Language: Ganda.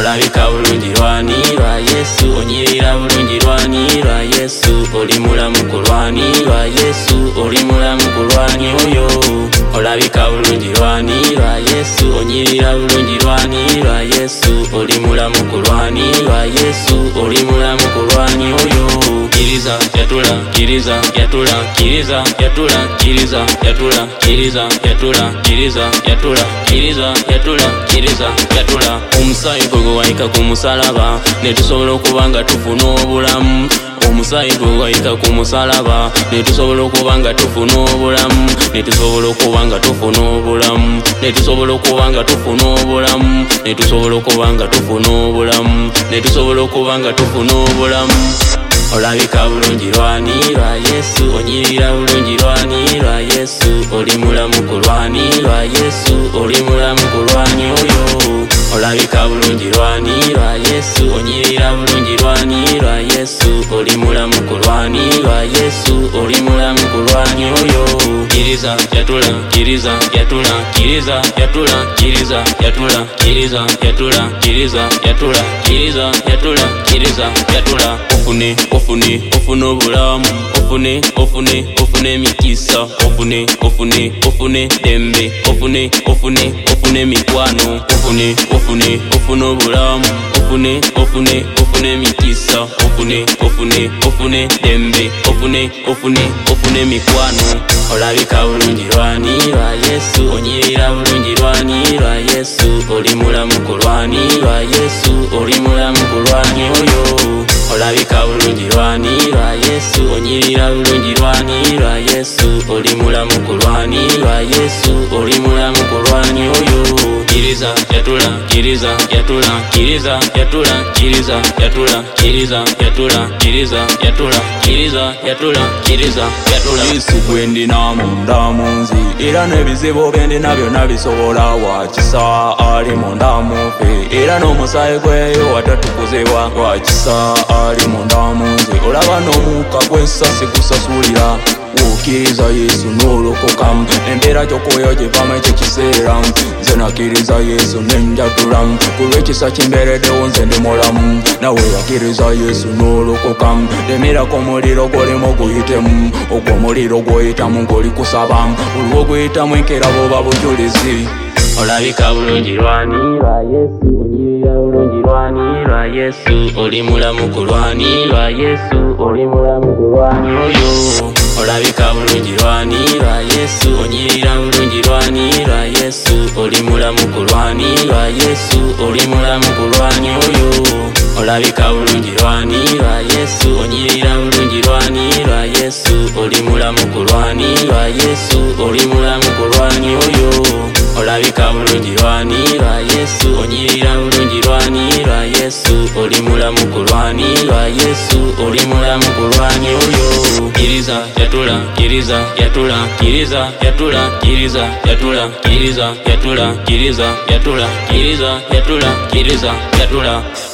olabika bulungi lwani lwa Yesu, onyirira bulungi lwani lwa Yesu, oli mulamu ku lwani lwa Yesu, oli mulamu ku lwani oyo, olabika bulungi lwani lwa Yesu, onyirira bulungi lwani lwa Yesu, oli mulamu ku lwani lwa Yesu, oli mulamu ku lwani oyo. Kiriza yatula, kiriza yatula, kiriza yatula, kiriza yatula, kiriza yatula, kiriza yatula, kiriza yatula, kiriza yatula. Omusaayi gwe wayika ku musalaba ne tusobola okuba nga tufuna obulamu. Omusaayi gwe wayika ku musalaba ne tusobola okuba nga tufuna obulamu, ne tusobola okuba nga tufuna obulamu, ne tusobola okuba nga tufuna obulamu, ne tusobola okuba nga tufuna obulamu, ne tusobola okuba nga tufuna obulamu. Olabika bulungi lwani lwa Yesu, onyirira bulungi lwani lwa Yesu, oli mulamu ku lwani lwa Yesu, oli mulamu ku lwani oyo, olabika bulungi lwani lwa Yesu, onyirira bulungi lwani lwa Yesu, oli mulamu ku lwani lwa Yesu, oli mulamu ku lwani oyo. Kiriza yatula, kiriza yatula, kiriza yatula, kiriza yatula, kiriza yatula, kiriza yatula, kiriza yatula, kiriza yatula. Ofune ofune ofune obulamu, ofune ofune ofune mikisa, ofune ofune ofune dembe, ofune ofune ofune mikwano, ofune ofune ofune obulamu, ofune ofune ofune mikisa, ofune ofune ofune dembe, ofune ofune ofune mikwano. Olabika bulungi lwani lwa Yesu, onyirira bulungi lwani lwa Yesu, oli mulamu ku lwani lwa Yesu, oli mulamu ku lwani oyo, olabika bulungi lwani lwa Yesu, onyirira bulungi lwani lwa Yesu, oli mulamu ku lwani lwa Yesu, oli mulamu ku lwani oyo. Kiriza yatula, kiriza yatula, kiriza yatula, kiriza yatula, kiriza yatula, kiriza yatula, kiriza yatula, kiriza yatula. Yesu gwe ndina munda munzi, era n'ebizibu bye ndina byonna bisobola wakisa, ali munda mufe, era n'omusaayi gweyo watatukuzibwa wakisa, ali munda munzi. Olaba n'omukka gw'ensasi gusasulira, wokiriza Yesu n'olokoka, embeera gy'okoyo givamu ekyo kiseera, nze nakiriza Yesu nenjatula, ku lw'ekisa kimbeereddewo nze ndi mulamu, nawe yakiriza Yesu n'olokoka, demerako omuliro gw'olimu guyitemu, ogwo omuliro gw'oyitamu ng'oli kusaba, olwo guyitamu enkeera bw'oba bujulizi. Olabika bulungi lwani lwa Yesu, onyirira bulungi lwani lwa Yesu, oli mulamu ku lwani lwa Yesu, oli mulamu ku lwani oyo, olabika bulungi lwani lwa Yesu, onyirira bulungi lwani lwa Yesu, oli mulamu ku lwani lwa Yesu, oli mulamu ku lwani oyo, olabika bulungi lwani lwa Yesu, onyirira bulungi lwani lwa Yesu, oli mulamu ku lwani lwa Yesu, oli mulamu ku lwani oyo, olabika bulungi lwani lwa Yesu, onyirira bulungi lwani lwa Yesu, oli mulamu ku lwani lwa Yesu, oli mulamu ku lwani oyo. Kiriza yatula, kiriza yatula, kiriza yatula, kiriza yatula, kiriza yatula, kiriza yatula, kiriza yatula, kiriza yatula.